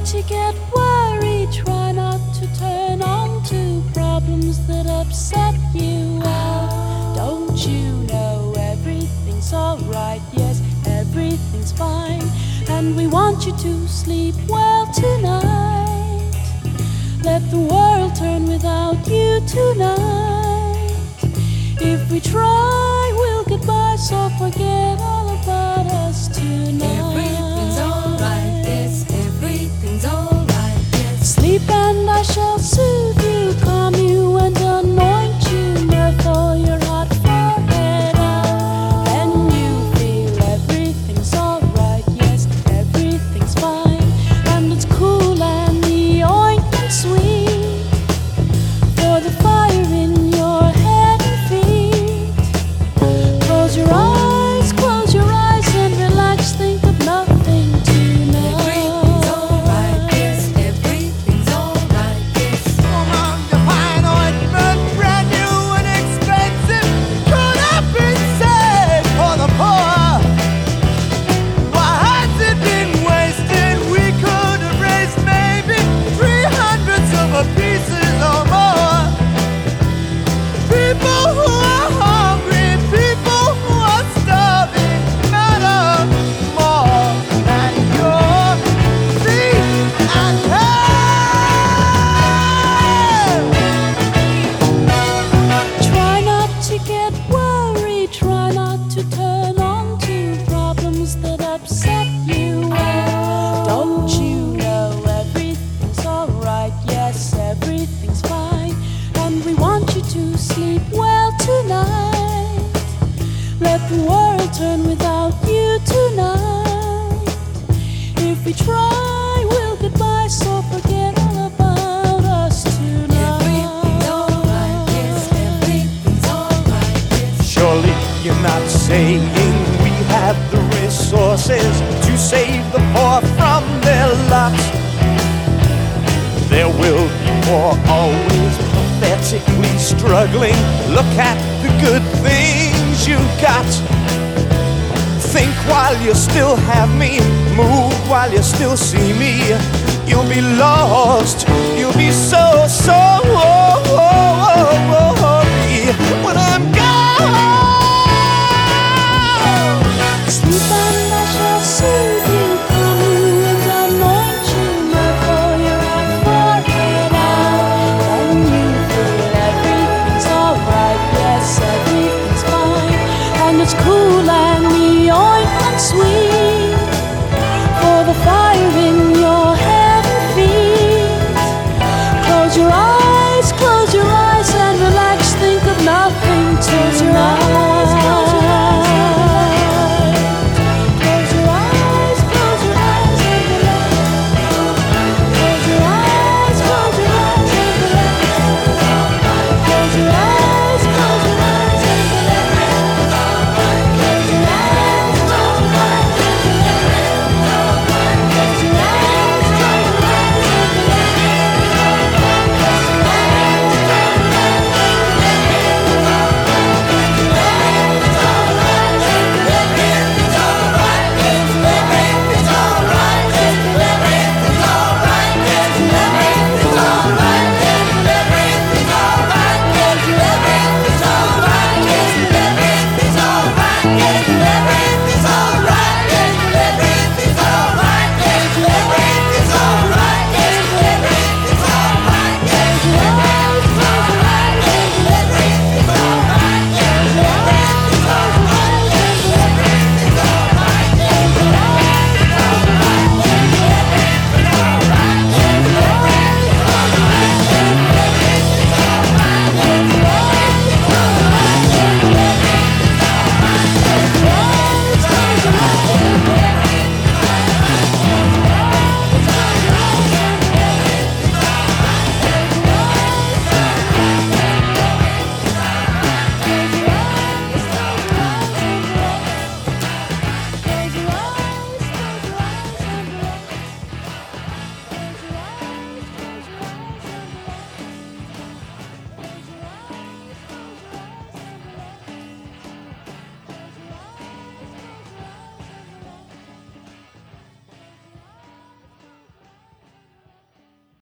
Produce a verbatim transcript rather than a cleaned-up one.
to get worried, try not to turn on to problems that upset you. Well, don't you know everything's alright? Yes, everything's fine, and we want you to sleep well tonight. Let the world turn without you tonight. If we try, we'll get by, so forget all about us tonight. Everything's alright, yes, everything's alright, yes. Sleep and I shall soothe you, calm you and anoint you, mirth your hot forehead out. Then you feel everything's alright, yes, everything's fine, and it's cool and the ointment sweet for the fire in your head and feet. Close your eyes, close your eyes and relax, think of nothing tonight. Everything's alright, yes, everything's alright, yes. Among the fine ointment, brand new and expensive, could have been saved for the poor. Why has it been wasted? We could have raised maybe three hundredths of a pieces or more. People who are hungry, people who are starving, matter more than your feet and hands. Try not to get worried, try not to turn on to problems that upset you. Don't you know everything's alright? Yes, everything's fine, and we want you to sleep well tonight. Let the world turn without you tonight. If we try, we'll get by, so forget all about us tonight. Everything's alright, yes, everything's alright, yes. Surely you're not saying we have the resources to save the poor from their lot. There will be poor always pathetically struggling. Look at the good things you got. Think while you still have me, move while you still see me. You'll be lost, you'll be so, so